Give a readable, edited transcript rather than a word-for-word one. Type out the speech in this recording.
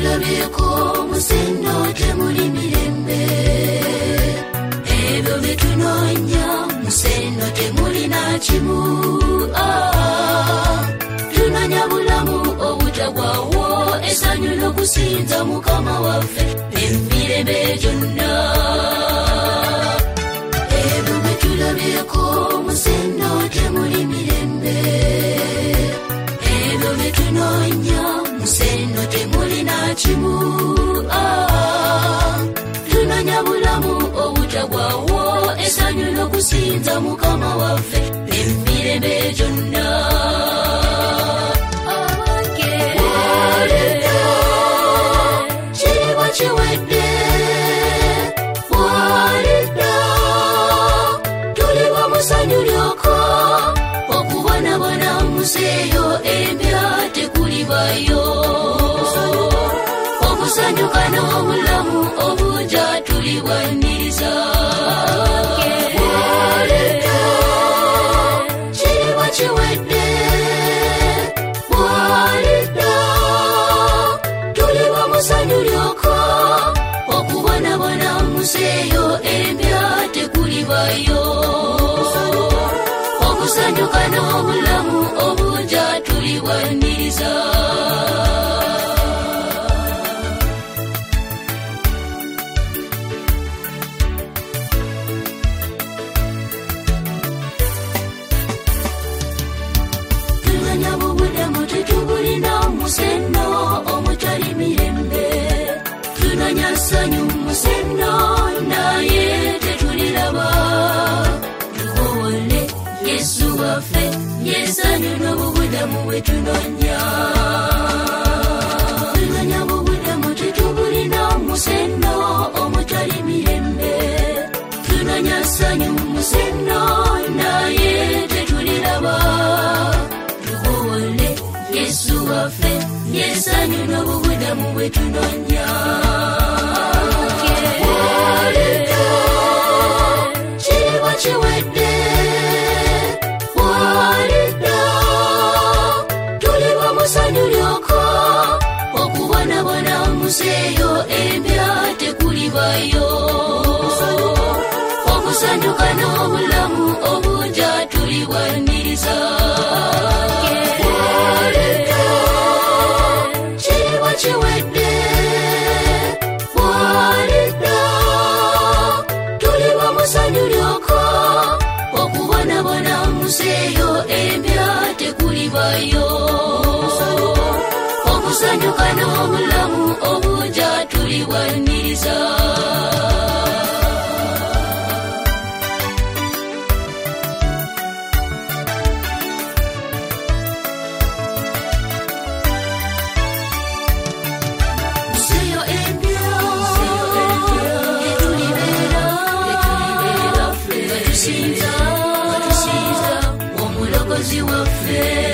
betulabyeko museno temuli mirembe ebyo betunoonya museno temulina kimu tunoonya bulamu obutagwawo essanyu n'okusinza mukama waffe emirembe gyonna ebyo betulabyeko museno temuli mirembe ebyo betunoonya museno temulina kimu tunoonya bulamu obutagwawo essanyu n'okusinza mukama waffe emirembe gyonna kiriba kiwedde walidda tuliba musanyu lyoko okubonabona museeyo empya tekulibayo okusanyuka n'obulamu obujja tulibwaniriza kiriba kiwedde walidda tuliba musanyu lyoko okubonabona museeyo empya tekulibayo okusanyuka n'obulamu obujja tulibwaniriza museno omutali mirembe tunoonya ssanyu museno naye tetuliraba tukowole yesu waffe yessanyu n'obubuddamu bwe tunoonya tunoonya bubuddamu tetubulina museno omutali mirembe tunoonya ssanyu museno naye tetuliraba tukowole yesu waffe yessanyu n'obubuddamu bwe tunoonya kiriba kiwedde walidda tuliba musanyu lyoko okubonabona museeyo empya tekulibayo okusanyuka n'obulamu obujja tulibwaniriza kiwedde walidda tuliba musanyu lyoko okubonabona museeyo empya tekulibayo okusanyuka n'obulamu obujja tulibwaniriza omulokozi waffe